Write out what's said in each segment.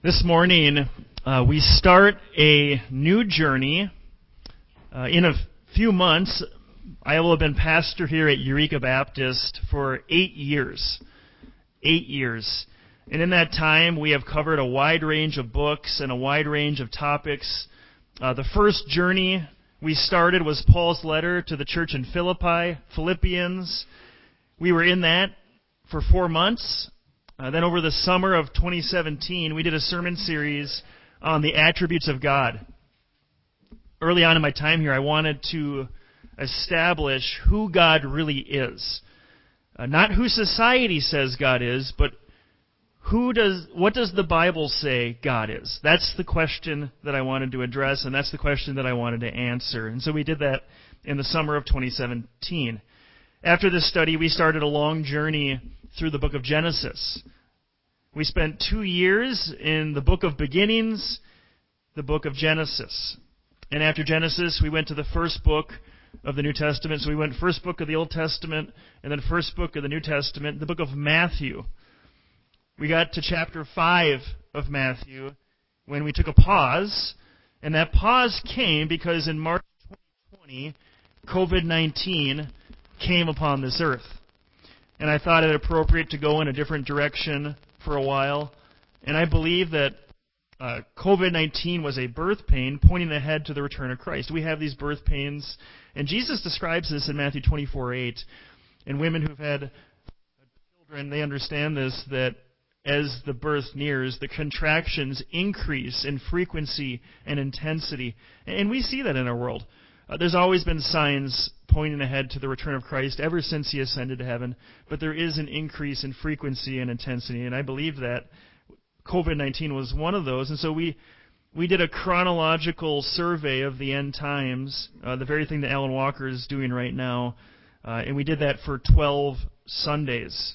This morning, we start a new journey. In a few months, I will have been pastor here at Eureka Baptist for 8 years. 8 years. And in that time, we have covered a wide range of books and a wide range of topics. The first journey we started was Paul's letter to the church in Philippians. We were in that for 4 months. Then over the summer of 2017, we did a sermon series on the attributes of God. Early on in my time here, I wanted to establish who God really is. Not who society says God is, but what does the Bible say God is? That's the question that I wanted to address, and that's the question that I wanted to answer. And so we did that in the summer of 2017. After this study, we started a long journey through the book of Genesis. We spent 2 years in the book of beginnings, the book of Genesis. And after Genesis, we went to the first book of the New Testament. So we went first book of the Old Testament, and then first book of the New Testament, the book of Matthew. We got to chapter 5 of Matthew when we took a pause, and that pause came because in March 2020, COVID-19 came upon this earth. And I thought it appropriate to go in a different direction for a while. And I believe that COVID-19 was a birth pain pointing ahead to the return of Christ. We have these birth pains, and Jesus describes this in Matthew 24:8. And women who've had children, they understand this, that as the birth nears, the contractions increase in frequency and intensity. And we see that in our world. There's always been signs pointing ahead to the return of Christ ever since He ascended to heaven, but there is an increase in frequency and intensity, and I believe that COVID-19 was one of those. And so we did a chronological survey of the end times, the very thing that Alan Walker is doing right now, and we did that for 12 Sundays.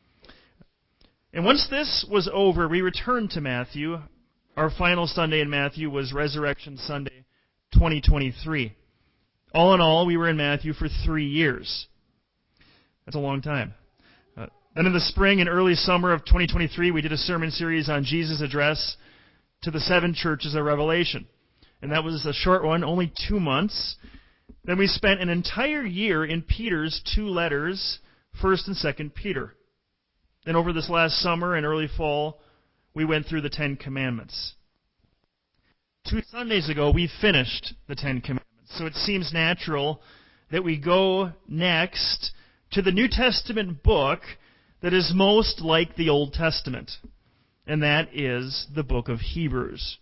And once this was over, we returned to Matthew. Our final Sunday in Matthew was Resurrection Sunday 2023. All in all, we were in Matthew for 3 years. That's a long time. Then in the spring and early summer of 2023, we did a sermon series on Jesus' address to the 7 churches of Revelation. And that was a short one, only 2 months. Then we spent an entire year in Peter's 2 letters, 1st and 2nd Peter. Then over this last summer and early fall, we went through the 10 Commandments. 2 Sundays ago, we finished the 10 Commandments. So it seems natural that we go next to the New Testament book that is most like the Old Testament, and that is the book of Hebrews.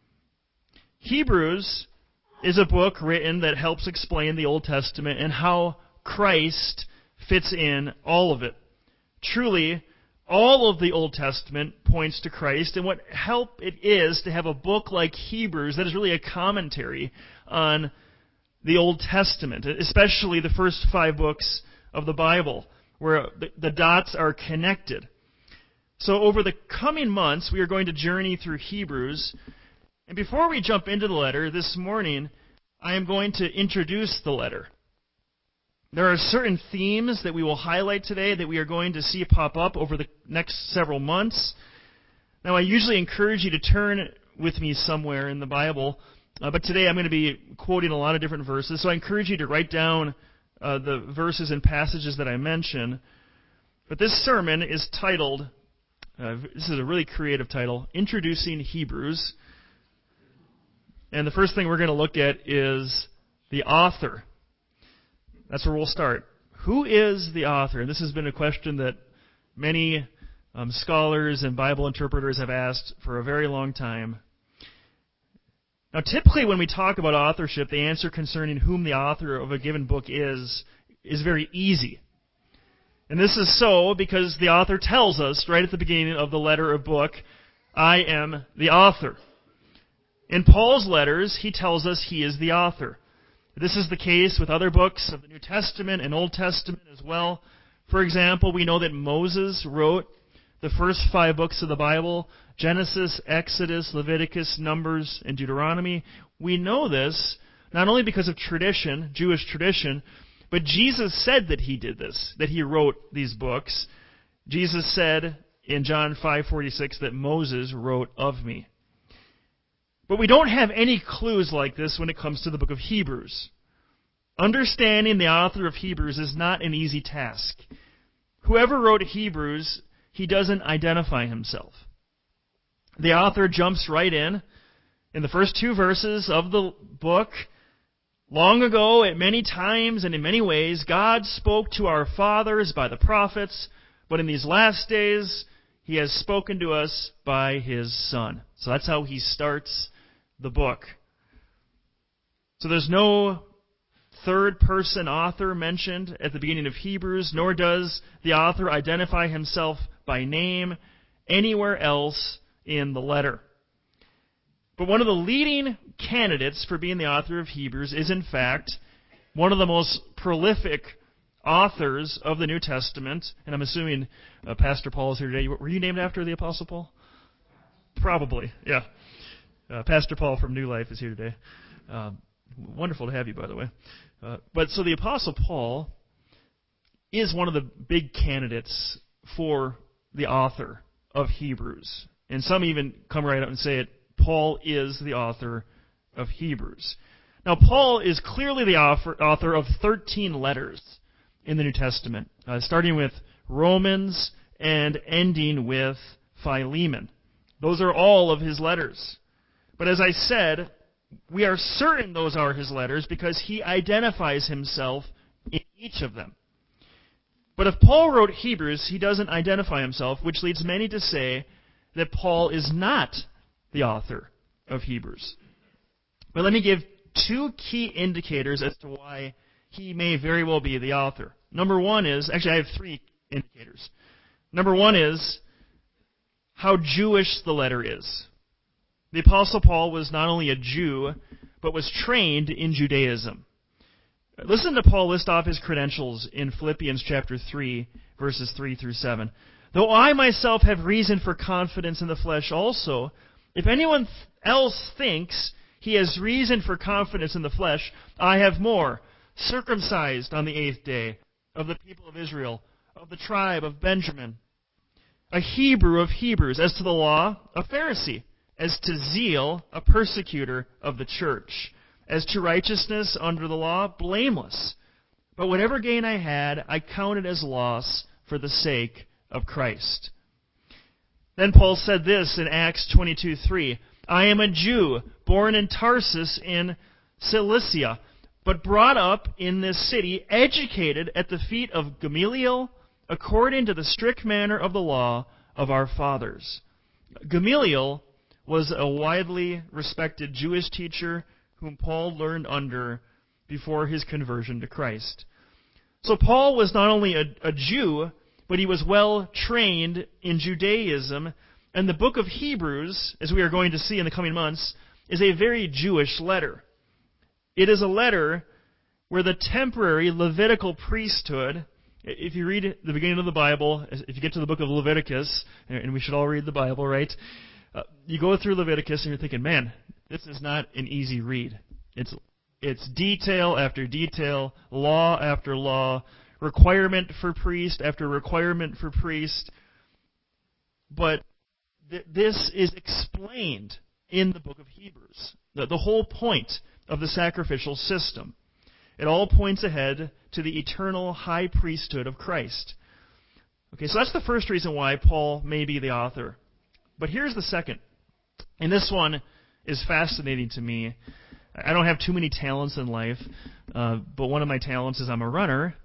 Hebrews is a book written that helps explain the Old Testament and how Christ fits in all of it. Truly, all of the Old Testament points to Christ, and what help it is to have a book like Hebrews that is really a commentary on the Old Testament, especially the first 5 books of the Bible, where the dots are connected. So over the coming months, we are going to journey through Hebrews. And before we jump into the letter this morning, I am going to introduce the letter. There are certain themes that we will highlight today that we are going to see pop up over the next several months. Now, I usually encourage you to turn with me somewhere in the Bible, but today I'm going to be quoting a lot of different verses, so I encourage you to write down the verses and passages that I mention. But this sermon is titled, this is a really creative title, Introducing Hebrews. And the first thing we're going to look at is the author. That's where we'll start. Who is the author? And this has been a question that many scholars and Bible interpreters have asked for a very long time. Now, typically when we talk about authorship, the answer concerning whom the author of a given book is very easy. And this is so because the author tells us right at the beginning of the letter or book, I am the author. In Paul's letters, he tells us he is the author. This is the case with other books of the New Testament and Old Testament as well. For example, we know that Moses wrote the first 5 books of the Bible, Genesis, Exodus, Leviticus, Numbers, and Deuteronomy. We know this not only because of tradition, Jewish tradition, but Jesus said that he did this, that he wrote these books. Jesus said in John 5:46 that Moses wrote of me. But we don't have any clues like this when it comes to the book of Hebrews. Understanding the author of Hebrews is not an easy task. Whoever wrote Hebrews, he doesn't identify himself. The author jumps right in the first 2 verses of the book. Long ago, at many times and in many ways, God spoke to our fathers by the prophets, but in these last days, He has spoken to us by His Son. So that's how he starts the book. So there's no third-person author mentioned at the beginning of Hebrews, nor does the author identify himself by name anywhere else in the letter. But one of the leading candidates for being the author of Hebrews is, in fact, one of the most prolific authors of the New Testament. And I'm assuming Pastor Paul is here today. Were you named after the Apostle Paul? Probably, yeah. Pastor Paul from New Life is here today. Wonderful to have you, by the way. But so the Apostle Paul is one of the big candidates for the author of Hebrews. And some even come right out and say it, Paul is the author of Hebrews. Now, Paul is clearly the author of 13 letters in the New Testament, starting with Romans and ending with Philemon. Those are all of his letters. But as I said, we are certain those are his letters because he identifies himself in each of them. But if Paul wrote Hebrews, he doesn't identify himself, which leads many to say that Paul is not the author of Hebrews. But let me give 2 key indicators as to why he may very well be the author. Number one is, actually I have 3 indicators. Number one is how Jewish the letter is. The Apostle Paul was not only a Jew, but was trained in Judaism. Listen to Paul list off his credentials in Philippians chapter 3, verses 3 through 7. Though I myself have reason for confidence in the flesh also, if anyone else thinks he has reason for confidence in the flesh, I have more. Circumcised on the 8th day, of the people of Israel, of the tribe of Benjamin, a Hebrew of Hebrews, as to the law, a Pharisee, as to zeal, a persecutor of the church, as to righteousness under the law, blameless. But whatever gain I had, I counted as loss for the sake of Christ. Then Paul said this in Acts 22:3, I am a Jew, born in Tarsus in Cilicia, but brought up in this city, educated at the feet of Gamaliel, according to the strict manner of the law of our fathers. Gamaliel was a widely respected Jewish teacher whom Paul learned under before his conversion to Christ. So Paul was not only a Jew, but he was well trained in Judaism, and the book of Hebrews, as we are going to see in the coming months, is a very Jewish letter. It is a letter where the temporary Levitical priesthood, if you read the beginning of the Bible, if you get to the book of Leviticus, and we should all read the Bible, right? You go through Leviticus and you're thinking, man, this is not an easy read. It's detail after detail, law after law, requirement for priest after requirement for priest. But this is explained in the book of Hebrews. The whole point of the sacrificial system. It all points ahead to the eternal high priesthood of Christ. Okay, so that's the first reason why Paul may be the author. But here's the second. And this one is fascinating to me. I don't have too many talents in life, but one of my talents is I'm a runner.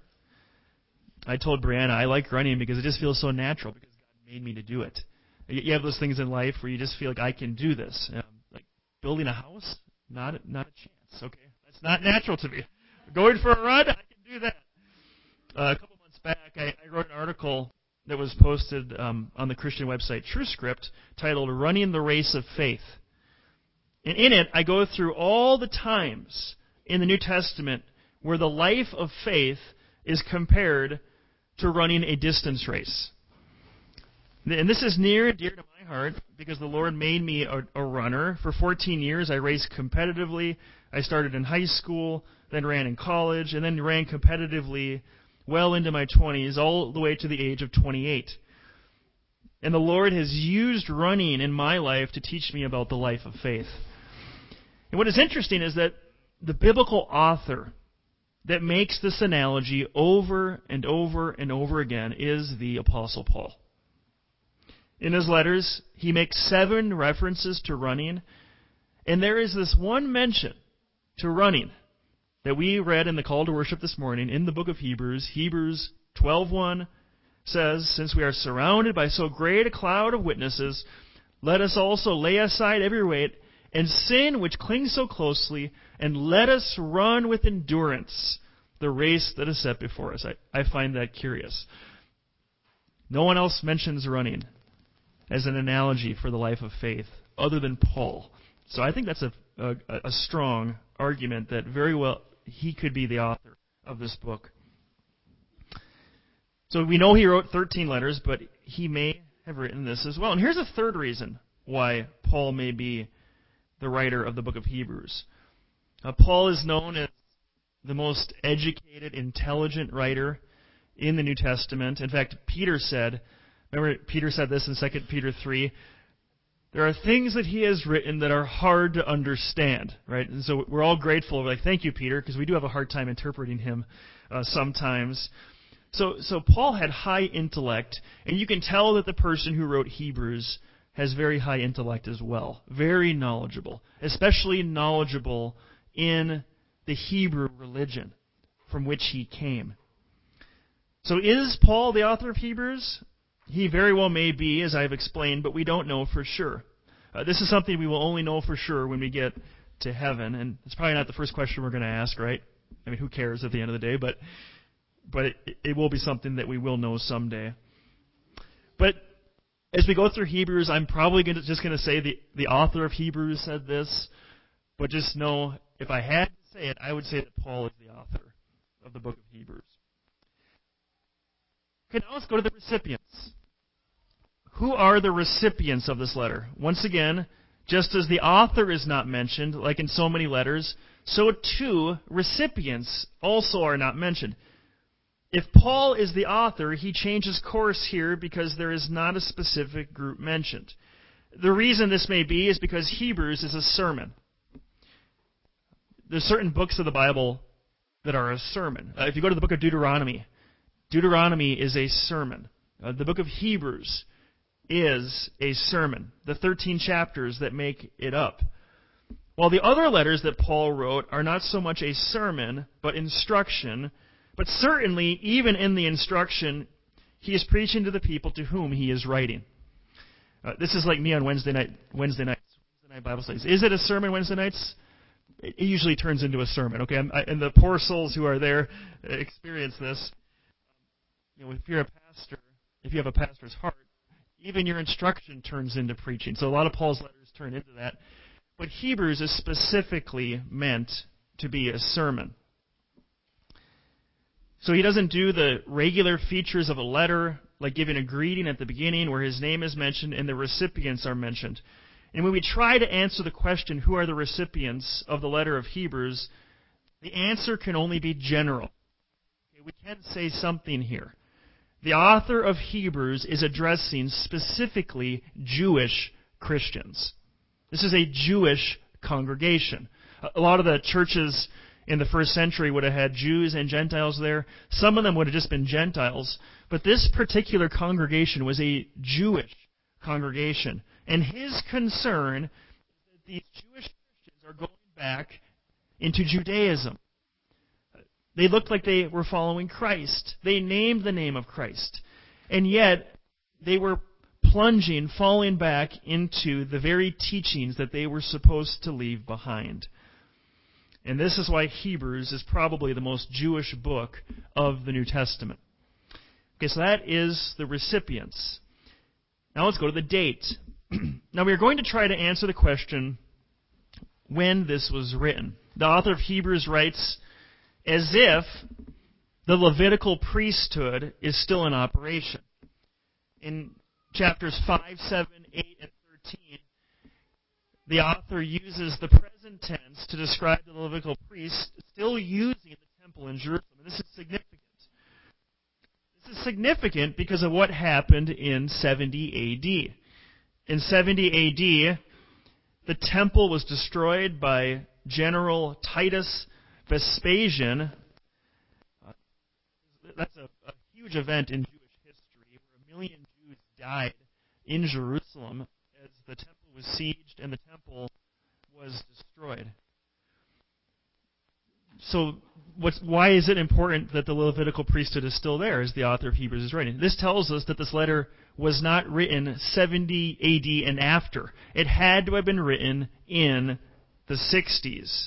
I told Brianna I like running because it just feels so natural because God made me to do it. You have those things in life where you just feel like I can do this. Like building a house, not a chance. Okay, that's not natural to me. Going for a run, I can do that. A couple months back, I wrote an article that was posted on the Christian website TrueScript titled "Running the Race of Faith." And in it, I go through all the times in the New Testament where the life of faith is compared to running a distance race. And this is near and dear to my heart because the Lord made me a runner. For 14 years, I raced competitively. I started in high school, then ran in college, and then ran competitively well into my 20s, all the way to the age of 28. And the Lord has used running in my life to teach me about the life of faith. And what is interesting is that the biblical author that makes this analogy over and over and over again is the Apostle Paul. In his letters, he makes 7 references to running, and there is this one mention to running that we read in the call to worship this morning in the book of Hebrews. Hebrews 12:1 says, "Since we are surrounded by so great a cloud of witnesses, let us also lay aside every weight and sin which clings so closely, and let us run with endurance the race that is set before us." I find that curious. No one else mentions running as an analogy for the life of faith other than Paul. So I think that's a strong argument that very well he could be the author of this book. So we know he wrote 13 letters, but he may have written this as well. And here's a third reason why Paul may be the writer of the book of Hebrews. Paul is known as the most educated, intelligent writer in the New Testament. In fact, Peter said this in 2 Peter 3, there are things that he has written that are hard to understand, right? And so we're all grateful. We're like, thank you, Peter, because we do have a hard time interpreting him sometimes. So Paul had high intellect, and you can tell that the person who wrote Hebrews has very high intellect as well. Very knowledgeable, especially knowledgeable in the Hebrew religion from which he came. So is Paul the author of Hebrews? He very well may be, as I've explained, but we don't know for sure. This is something we will only know for sure when we get to heaven, and it's probably not the first question we're going to ask, right? I mean, who cares at the end of the day, but it will be something that we will know someday. But as we go through Hebrews, I'm probably just going to say the author of Hebrews said this, but just know, if I had to say it, I would say that Paul is the author of the book of Hebrews. Okay, now let's go to the recipients. Who are the recipients of this letter? Once again, just as the author is not mentioned, like in so many letters, so too recipients also are not mentioned. If Paul is the author, he changes course here because there is not a specific group mentioned. The reason this may be is because Hebrews is a sermon. There's certain books of the Bible that are a sermon. If you go to the book of Deuteronomy is a sermon. The book of Hebrews is a sermon. The 13 chapters that make it up. While the other letters that Paul wrote are not so much a sermon, but instruction. But certainly, even in the instruction, he is preaching to the people to whom he is writing. This is like me on Wednesday night Bible studies. Is it a sermon Wednesday nights? It usually turns into a sermon. Okay, and the poor souls who are there experience this. You know, if you're a pastor, if you have a pastor's heart, even your instruction turns into preaching. So a lot of Paul's letters turn into that. But Hebrews is specifically meant to be a sermon. So he doesn't do the regular features of a letter, like giving a greeting at the beginning where his name is mentioned and the recipients are mentioned. And when we try to answer the question, who are the recipients of the letter of Hebrews, the answer can only be general. Okay, we can't say something here. The author of Hebrews is addressing specifically Jewish Christians. This is a Jewish congregation. A lot of the churches in the first century would have had Jews and Gentiles there. Some of them would have just been Gentiles. But this particular congregation was a Jewish congregation. And his concern is that these Jewish Christians are going back into Judaism. They looked like they were following Christ. They named the name of Christ. And yet, they were falling back into the very teachings that they were supposed to leave behind. And this is why Hebrews is probably the most Jewish book of the New Testament. Okay, so that is the recipients. Now let's go to the date. Now we are going to try to answer the question when this was written. The author of Hebrews writes as if the Levitical priesthood is still in operation. In chapters 5, 7, 8, and 13, the author uses the present tense to describe the Levitical priests still using the temple in Jerusalem. And this is significant. This is it's significant because of what happened in 70 A.D. In 70 A.D., the temple was destroyed by General Titus Vespasian. That's a huge event in Jewish history where 1 million Jews died in Jerusalem as the temple was sieged and the temple was destroyed. So why is it important that the Levitical priesthood is still there, as the author of Hebrews is writing? This tells us that this letter was not written 70 A.D. and after. It had to have been written in the 60s.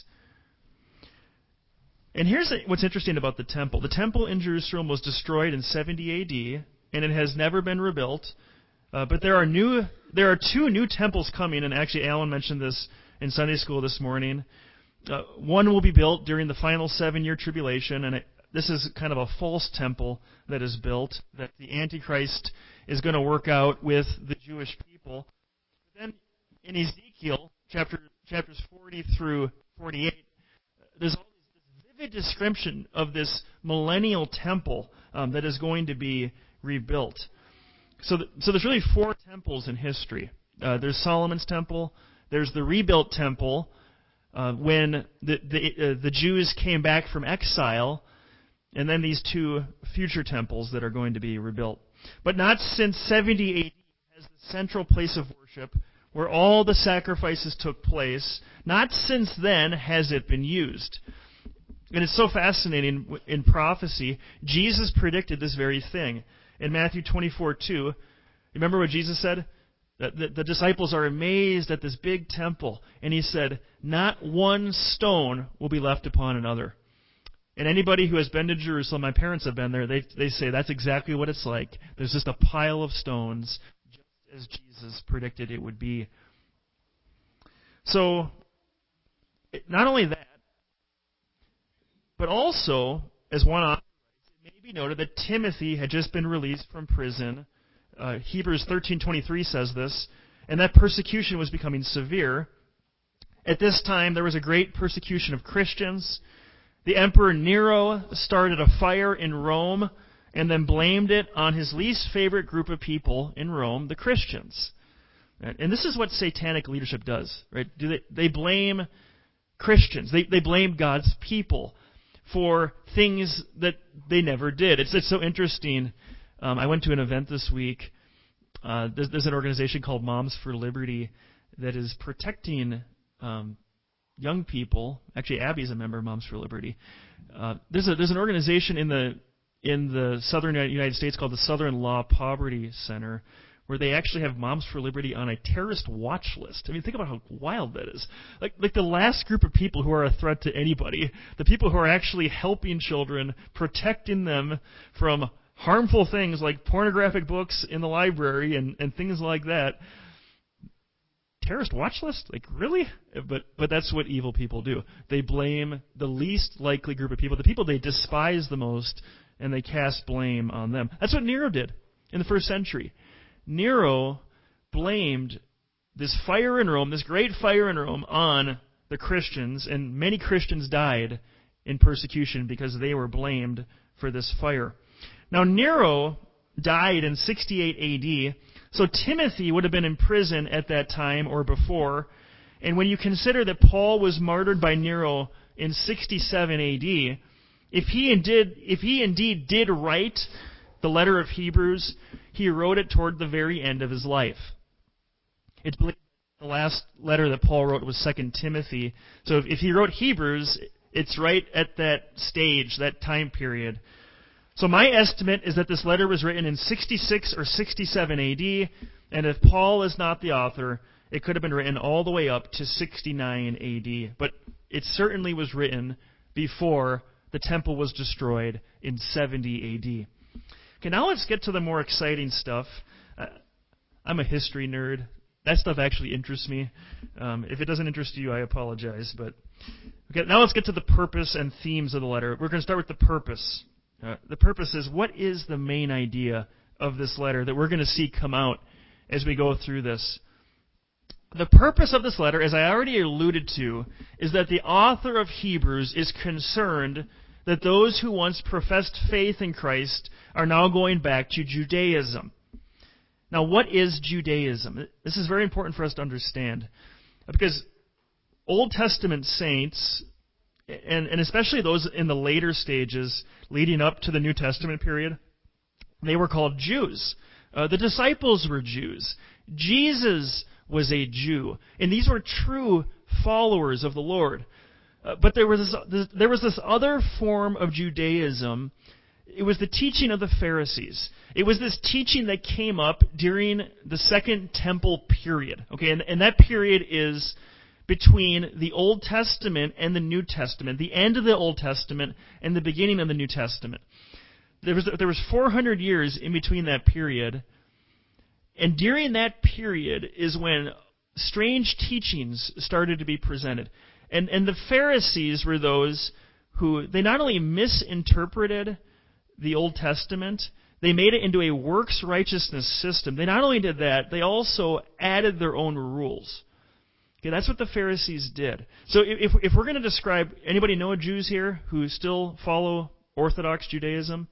And here's what's interesting about the temple. The temple in Jerusalem was destroyed in 70 A.D., and it has never been rebuilt. But there are two new temples coming, and actually Alan mentioned this in Sunday school this morning. One will be built during the final 7-year tribulation, and this is kind of a false temple that is built, that the Antichrist is going to work out with the Jewish people. But then in Ezekiel, chapters 40 through 48, there's all this vivid description of this millennial temple that is going to be rebuilt. So there's really 4 temples in history. There's Solomon's temple, there's the rebuilt temple, when the Jews came back from exile, and then these 2 future temples that are going to be rebuilt. But not since 70 A.D. has the central place of worship, where all the sacrifices took place, not since then has it been used. And it's so fascinating in prophecy. Jesus predicted this very thing. In Matthew 24:2, remember what Jesus said? The disciples are amazed at this big temple. And he said, not one stone will be left upon another. And anybody who has been to Jerusalem, my parents have been there, they say that's exactly what it's like. There's just a pile of stones, just as Jesus predicted it would be. So, not only that, but also, as one author writes, it may be noted that Timothy had just been released from prison. Hebrews 13:23 says this, and that persecution was becoming severe. At this time, there was a great persecution of Christians. The Emperor Nero started a fire in Rome and then blamed it on his least favorite group of people in Rome, the Christians. And this is what satanic leadership does, right? They blame Christians. They blame God's people for things that they never did. It's so interesting. I went to an event this week. There's an organization called Moms for Liberty that is protecting young people. Actually, Abby's a member of Moms for Liberty. There's an organization in the southern United States called the Southern Law Poverty Center, where they actually have Moms for Liberty on a terrorist watch list. I mean, think about how wild that is. Like the last group of people who are a threat to anybody, the people who are actually helping children, protecting them from harmful things like pornographic books in the library and things like that. Terrorist watch list? Like, really? But that's what evil people do. They blame the least likely group of people, the people they despise the most, and they cast blame on them. That's what Nero did in the first century. Nero blamed this fire in Rome, this great fire in Rome, on the Christians, and many Christians died in persecution because they were blamed for this fire. Now, Nero died in 68 A.D., so Timothy would have been in prison at that time or before. And when you consider that Paul was martyred by Nero in 67 A.D., if he indeed did write the letter of Hebrews, he wrote it toward the very end of his life. It's believed the last letter that Paul wrote was 2 Timothy. So if he wrote Hebrews, it's right at that stage, that time period. So my estimate is that this letter was written in 66 or 67 A.D., and if Paul is not the author, it could have been written all the way up to 69 A.D., but it certainly was written before the temple was destroyed in 70 A.D. Okay, now let's get to the more exciting stuff. I'm a history nerd. That stuff actually interests me. If it doesn't interest you, I apologize. But okay, now let's get to the purpose and themes of the letter. We're going to start with the purpose. The purpose is, what is the main idea of this letter that we're going to see come out as we go through this? The purpose of this letter, as I already alluded to, is that the author of Hebrews is concerned that those who once professed faith in Christ are now going back to Judaism. Now, what is Judaism? This is very important for us to understand, because Old Testament saints, and especially those in the later stages leading up to the New Testament period, they were called Jews. The disciples were Jews. Jesus was a Jew. And these were true followers of the Lord. But there was this other form of Judaism. It was the teaching of the Pharisees. It was this teaching that came up during the Second Temple period. Okay, and that period is between the Old Testament and the New Testament, the end of the Old Testament and the beginning of the New Testament. There was 400 years in between that period, and during that period is when strange teachings started to be presented. And the Pharisees were those who, they not only misinterpreted the Old Testament, they made it into a works righteousness system. They not only did that, they also added their own rules. Okay, that's what the Pharisees did. So if we're going to describe, anybody know Jews here who still follow Orthodox Judaism?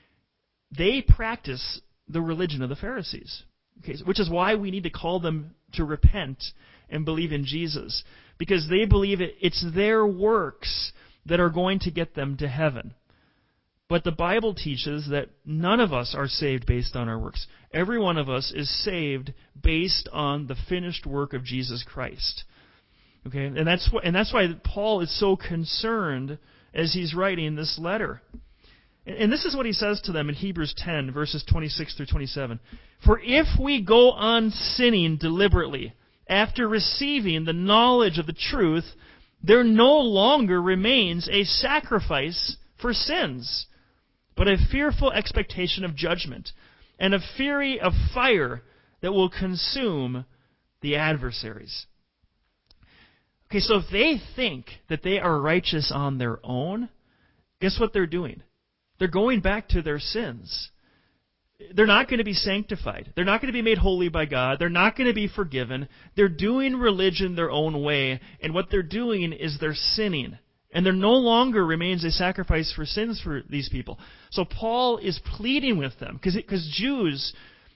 They practice the religion of the Pharisees. Okay, which is why we need to call them to repent and believe in Jesus. Because they believe it's their works that are going to get them to heaven. But the Bible teaches that none of us are saved based on our works. Every one of us is saved based on the finished work of Jesus Christ. Okay, and that's why Paul is so concerned as he's writing this letter. And this is what he says to them in Hebrews 10, verses 26 through 27. For if we go on sinning deliberately after receiving the knowledge of the truth, there no longer remains a sacrifice for sins, but a fearful expectation of judgment, and a fury of fire that will consume the adversaries. Okay, so if they think that they are righteous on their own, guess what they're doing? They're going back to their sins. They're not going to be sanctified. They're not going to be made holy by God. They're not going to be forgiven. They're doing religion their own way, and what they're doing is they're sinning. And there no longer remains a sacrifice for sins for these people. So Paul is pleading with them, because Jews,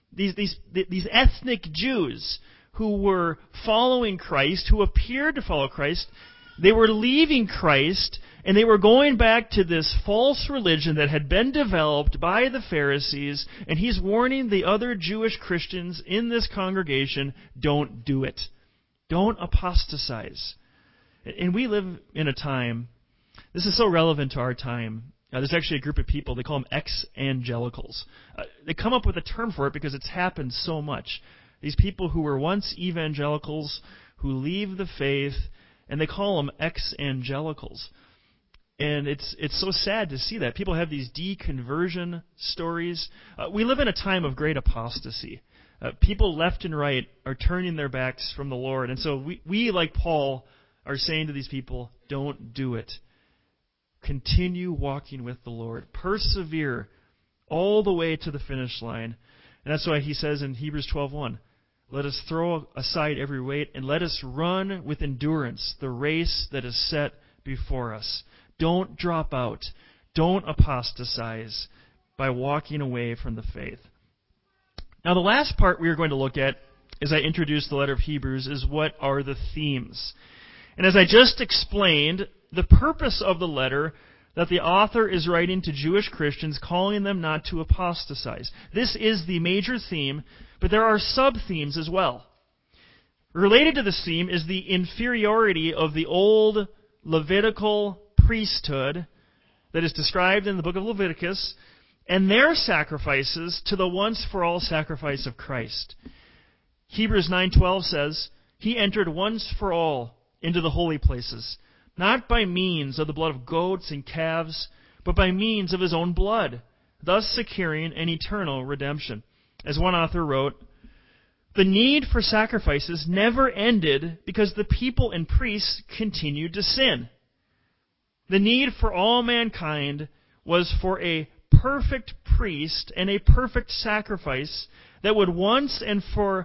these ethnic Jews who were following Christ, who appeared to follow Christ, they were leaving Christ, and they were going back to this false religion that had been developed by the Pharisees, and he's warning the other Jewish Christians in this congregation, don't do it. Don't apostatize. And we live in a time, this is so relevant to our time. There's actually a group of people, they call them ex-evangelicals. They come up with a term for it because it's happened so much. These people who were once evangelicals, who leave the faith, and they call them ex-evangelicals. And it's so sad to see that. People have these deconversion stories. We live in a time of great apostasy. People left and right are turning their backs from the Lord. And so we, like Paul, are saying to these people, don't do it. Continue walking with the Lord. Persevere all the way to the finish line. And that's why he says in Hebrews 12:1, let us throw aside every weight and let us run with endurance the race that is set before us. Don't drop out. Don't apostatize by walking away from the faith. Now, the last part we are going to look at, as I introduce the letter of Hebrews, is what are the themes. And as I just explained, the purpose of the letter that the author is writing to Jewish Christians, calling them not to apostatize. This is the major theme, but there are sub-themes as well. Related to this theme is the inferiority of the old Levitical priesthood that is described in the book of Leviticus, and their sacrifices to the once-for-all sacrifice of Christ. Hebrews 9:12 says, he entered once for all into the holy places, not by means of the blood of goats and calves, but by means of his own blood, thus securing an eternal redemption. As one author wrote, the need for sacrifices never ended because the people and priests continued to sin. The need for all mankind was for a perfect priest and a perfect sacrifice that would once and for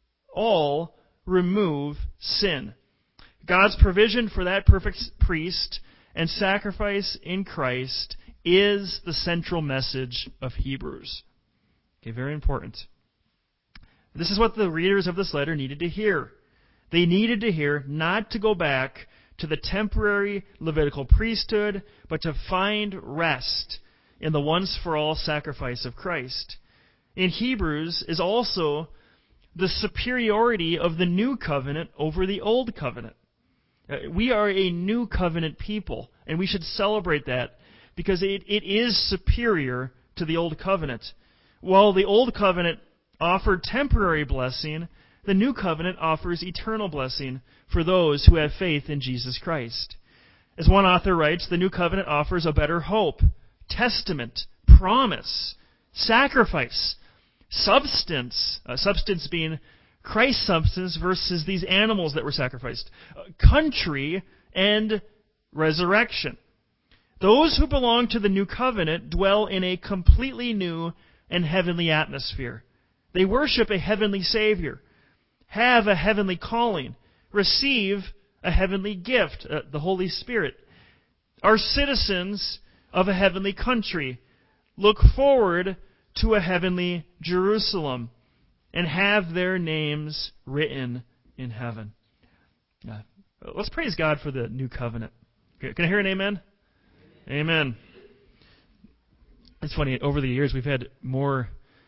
all remove sin. God's provision for that perfect priest and sacrifice in Christ is the central message of Hebrews. Okay, very important. This is what the readers of this letter needed to hear. They needed to hear not to go back to the temporary Levitical priesthood, but to find rest in the once-for-all sacrifice of Christ. In Hebrews is also the superiority of the new covenant over the old covenant. We are a new covenant people, and we should celebrate that because it is superior to the old covenant. While the old covenant offered temporary blessing, the new covenant offers eternal blessing for those who have faith in Jesus Christ. As one author writes, the new covenant offers a better hope, testament, promise, sacrifice, substance, substance being Christ's substance versus these animals that were sacrificed, country, and resurrection. Those who belong to the new covenant dwell in a completely new and heavenly atmosphere. They worship a heavenly Savior, have a heavenly calling, receive a heavenly gift, the Holy Spirit, are citizens of a heavenly country, look forward to a heavenly Jerusalem, and have their names written in heaven. Let's praise God for the new covenant. Can I hear an amen? Amen. It's funny, over the years we've had more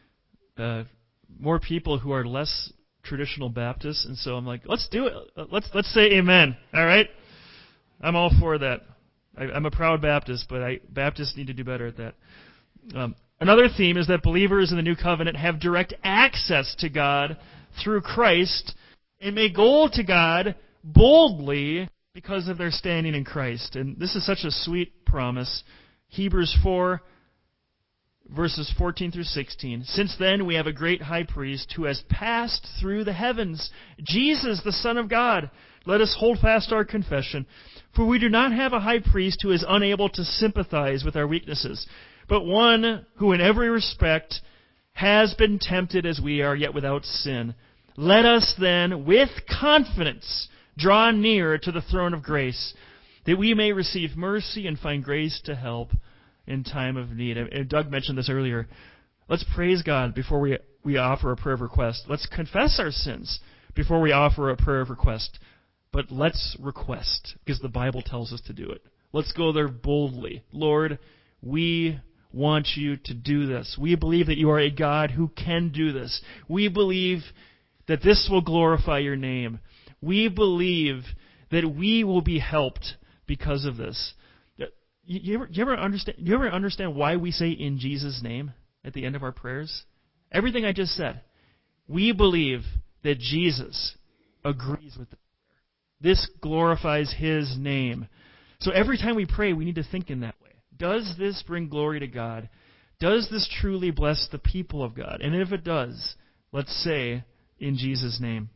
people who are less traditional Baptists, and so I'm like, let's do it. Let's say amen. All right? I'm all for that. I'm a proud Baptist, but Baptists need to do better at that. Another theme is that believers in the new covenant have direct access to God through Christ and may go to God boldly because of their standing in Christ. And this is such a sweet promise. Hebrews 4, verses 14 through 16. Since then we have a great high priest who has passed through the heavens, Jesus, the Son of God. Let us hold fast our confession. For we do not have a high priest who is unable to sympathize with our weaknesses, but one who in every respect has been tempted as we are, yet without sin. Let us then, with confidence, draw near to the throne of grace, that we may receive mercy and find grace to help in time of need. And Doug mentioned this earlier. Let's praise God before we offer a prayer of request. Let's confess our sins before we offer a prayer of request. But let's request, because the Bible tells us to do it. Let's go there boldly. Lord, we want you to do this. We believe that you are a God who can do this. We believe that this will glorify your name. We believe that we will be helped because of this. You ever understand why we say in Jesus' name at the end of our prayers? Everything I just said. We believe that Jesus agrees with the prayer. This glorifies his name. So every time we pray, we need to think in that way. Does this bring glory to God? Does this truly bless the people of God? And if it does, let's say, in Jesus' name.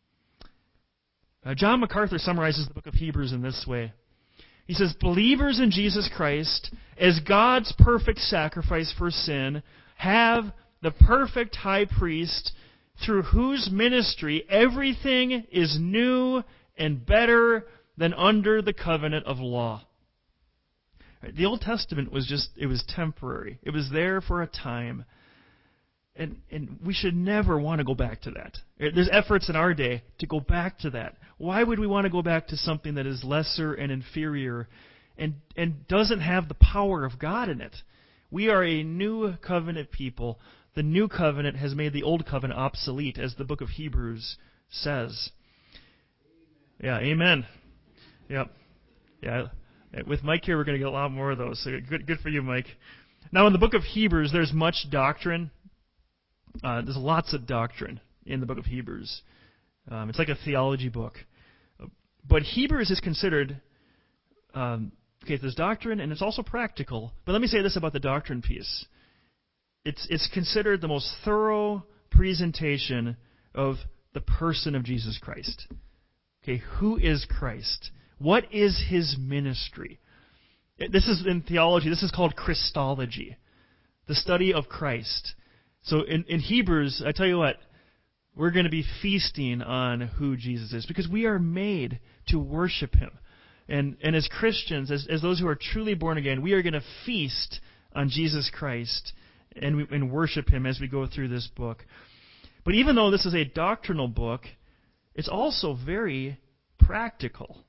John MacArthur summarizes the book of Hebrews in this way. He says, believers in Jesus Christ, as God's perfect sacrifice for sin, have the perfect high priest through whose ministry everything is new and better than under the covenant of law. The Old Testament was temporary. It was there for a time. And we should never want to go back to that. There's efforts in our day to go back to that. Why would we want to go back to something that is lesser and inferior and doesn't have the power of God in it? We are a new covenant people. The new covenant has made the old covenant obsolete, as the book of Hebrews says. Yeah, amen. Yep. Yeah. With Mike here, we're going to get a lot more of those. So good for you, Mike. Now, in the book of Hebrews, there's much doctrine. There's lots of doctrine in the book of Hebrews. It's like a theology book. But Hebrews is considered, there's doctrine and it's also practical. But let me say this about the doctrine piece. It's considered the most thorough presentation of the person of Jesus Christ. Okay, who is Christ? What is his ministry? This is in theology, this is called Christology, the study of Christ. So in Hebrews, I tell you what, we're going to be feasting on who Jesus is because we are made to worship him. And as Christians, as those who are truly born again, we are going to feast on Jesus Christ and worship Him as we go through this book. But even though this is a doctrinal book, it's also very practical.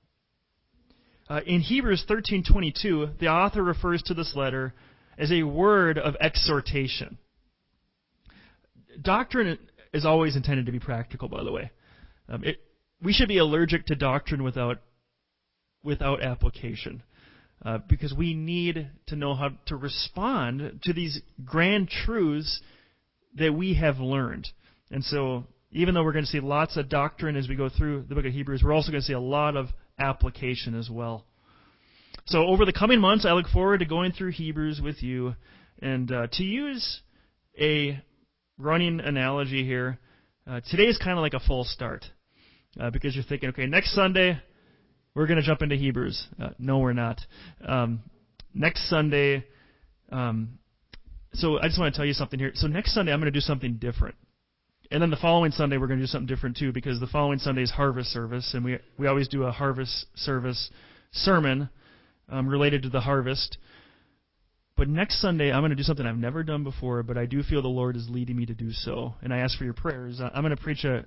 In Hebrews 13:22, the author refers to this letter as a word of exhortation. Doctrine is always intended to be practical, by the way. We should be allergic to doctrine without application, because we need to know how to respond to these grand truths that we have learned. And so, even though we're going to see lots of doctrine as we go through the book of Hebrews, we're also going to see a lot of application as well. So over the coming months, I look forward to going through Hebrews with you. And to use a running analogy here, today is kind of like a full start, because you're thinking, okay, next Sunday, we're going to jump into Hebrews. No, we're not. Next Sunday, so I just want to tell you something here. So next Sunday, I'm going to do something different. And then the following Sunday, we're going to do something different too, because the following Sunday is harvest service, and we always do a harvest service sermon related to the harvest. But next Sunday, I'm going to do something I've never done before, but I do feel the Lord is leading me to do so. And I ask for your prayers. I'm going to preach an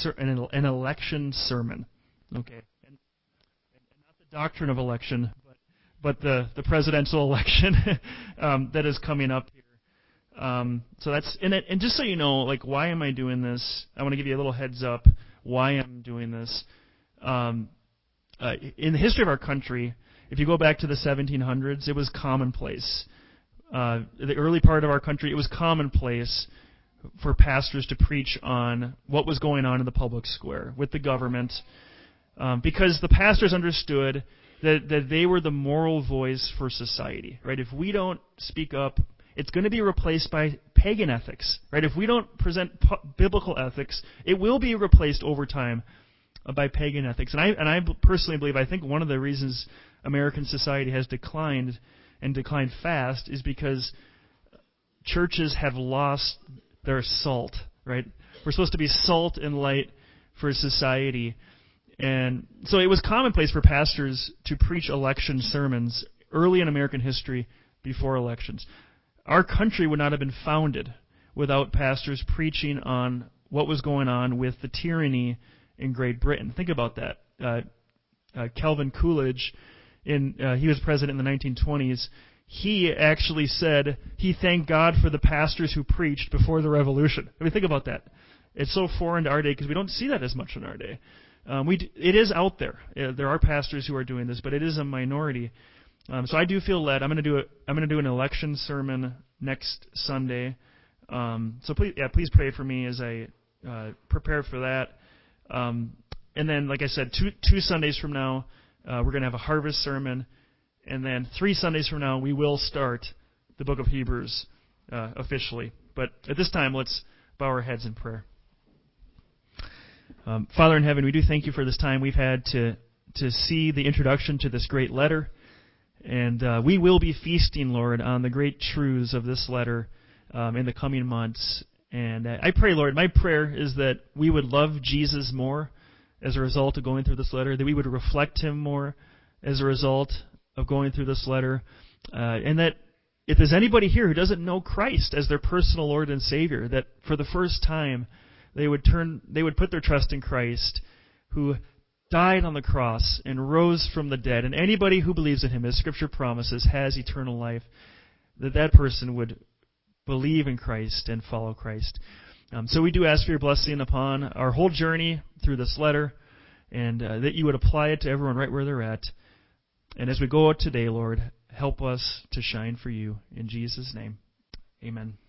election sermon. Okay. And not the doctrine of election, but the presidential election that is coming up here. So that's in it. And just so you know, like, why am I doing this? I want to give you a little heads up why I'm doing this. In the history of our country, if you go back to the 1700s, it was commonplace. The early part of our country, it was commonplace for pastors to preach on what was going on in the public square with the government, because the pastors understood that they were the moral voice for society. Right? If we don't speak up, it's going to be replaced by pagan ethics. Right? If we don't present biblical ethics, it will be replaced over time by pagan ethics. And I personally believe, I think one of the reasons American society has declined fast is because churches have lost their salt, right? We're supposed to be salt and light for society. And so it was commonplace for pastors to preach election sermons early in American history before elections. Our country would not have been founded without pastors preaching on what was going on with the tyranny in Great Britain. Think about that. Calvin Coolidge, he was president in the 1920s. He actually said he thanked God for the pastors who preached before the Revolution. I mean, think about that. It's so foreign to our day because we don't see that as much in our day. It is out there. There are pastors who are doing this, but it is a minority. So I do feel led. I'm going to do an election sermon next Sunday. So please pray for me as I prepare for that. And then, like I said, two Sundays from now, we're going to have a harvest sermon. And then 3 Sundays from now, we will start the book of Hebrews officially. But at this time, let's bow our heads in prayer. Father in heaven, we do thank you for this time we've had to see the introduction to this great letter. And we will be feasting, Lord, on the great truths of this letter in the coming months. And I pray, Lord, my prayer is that we would love Jesus more as a result of going through this letter, that we would reflect Him more as a result of going through this letter, and that if there's anybody here who doesn't know Christ as their personal Lord and Savior, that for the first time they would put their trust in Christ, who died on the cross and rose from the dead, and anybody who believes in Him, as Scripture promises, has eternal life, that person would believe in Christ and follow Christ. So we do ask for your blessing upon our whole journey through this letter, and that you would apply it to everyone right where they're at. And as we go out today, Lord, help us to shine for you. In Jesus' name, amen.